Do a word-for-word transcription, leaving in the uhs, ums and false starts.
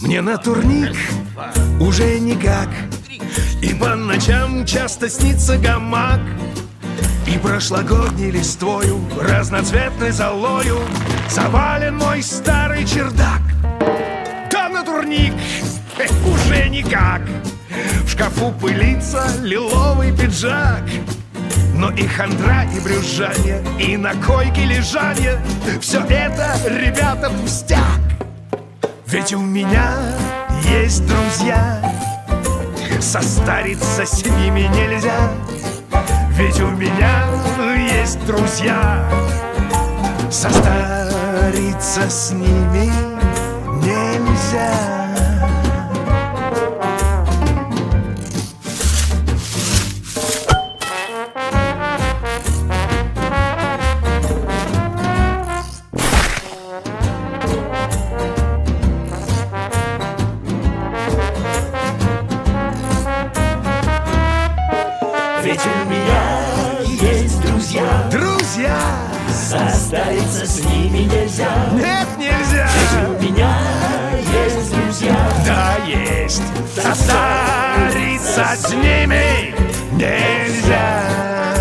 Мне на турник уже никак, и по ночам часто снится гамак. И прошлогодней листвою, разноцветной золою завален мой старый чердак. Да на турник уже никак. В шкафу пылится лиловый пиджак. Но и хандра, и брюзжание, и на койке лежание — все это, ребята, пустяк. Ведь у меня есть друзья, состариться с ними нельзя. Ведь у меня есть друзья, состариться с ними нельзя. Ведь у меня есть друзья, Друзья, состариться с ними нельзя. нет, нельзя. Ведь у меня есть друзья, Да, есть. Состариться с ними нельзя.